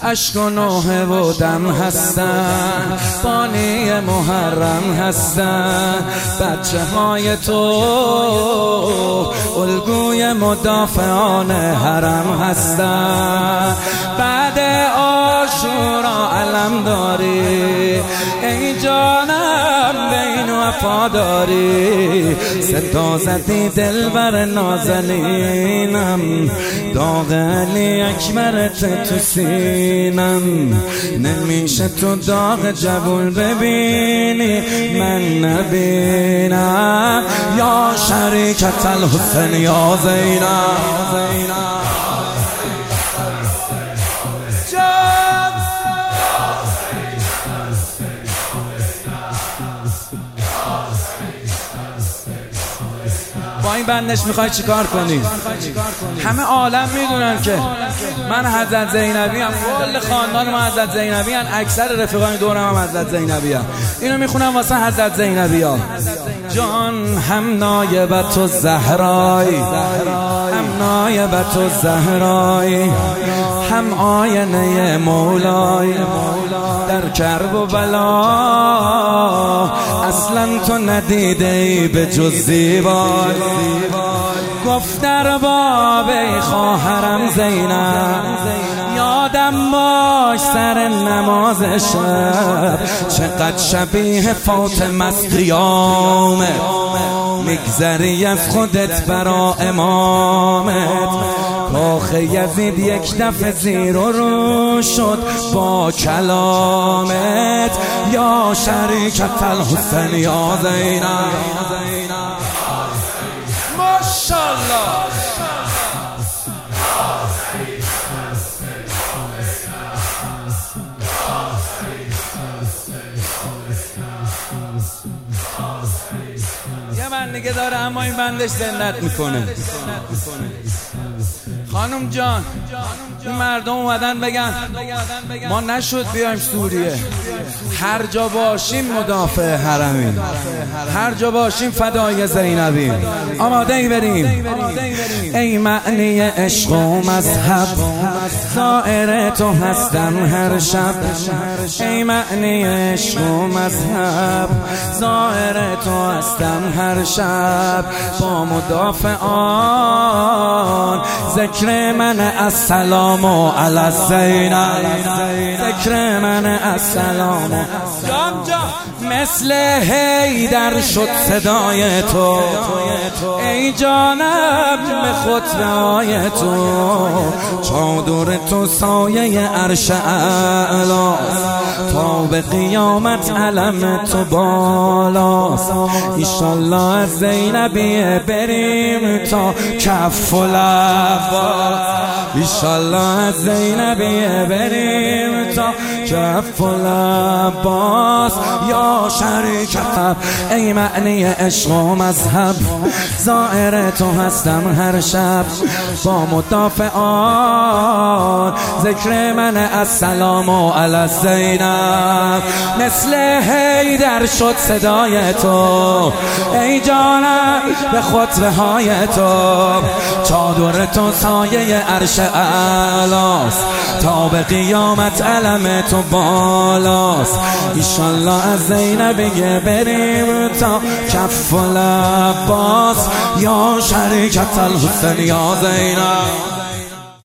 عشق و نوحه و دم هستن، بانی محرم هستن. بچه های تو الگوی مدافعان حرم هستن. بعد عاشورا علم داری ای جانم، بین وفاداری. صدا زدی دل بر نازنینم، داغ علی اکبرت تو سینم. نمیشه تو داغ جبول ببینی من نبینم. یا شریکت الحسن یا زینب. با این بندش میخوای چیکار کنی؟ همه عالم میدونن که من حضرت زینبی ام، کل خاندان ما حضرت زینبی ام، اکثر رفیقان دورم هم حضرت زینبی ام. اینو میخونم واسه حضرت زینبی ها. جان هم نایبت و زهرایی، هم نایبت و زهرایی، هم آینه مولای در کرب و بلا. اصلا تو ندیده ای به جز زیبایی. گفت در باب خواهرم زینب، یادم باش سر نماز شب چقدر شبیه فاطمه است قیامت. میگذری از خودت برا امامت. کاخ یزید یک دفعه زیر و رو شد با کلامت. یا شریکت الحسن یا زینب. ماشاءالله. یه بند دیگه داره اما این بندش زندت میکنه. خانم جان، این مردم اومدن بگن ما نشد بیایم سوریه، هر جا باشیم مدافع حرمیم، هر جا باشیم فدای زینبیم. آماده ای بریم. ای معنی عشق و مذهب، زائر تو هستم هر شب. ای معنی عشق و مذهب، زائر تو هستم هر شب. با مدافعان ذکر من السلام علی زینب، ذکر من السلام. جان مثل حیدر شد صدای تو ای جانم، به خطبه‌های تو. چادر تو سایه عرش اعلاست، تا به قیامت علم تو بالاست. ایشالله از زینبیه بریم تا کف و لباس. ایشالله از زینبیه بریم تا کف و لباس. یا شریکت ای معنی عشق و مذهب، زائر تو هستم هر شب. با مدافعان ذکر من السلام علی زینب. مثل حیدر شد صدای تو ای جانم، به خطبه های تو. چادر تو سایه عرش اعلاست، تا به قیامت علم تو بالاست. ایشالله از زینبیه بریم تا کف و لباس. یا شریکت الحسن یا زینب.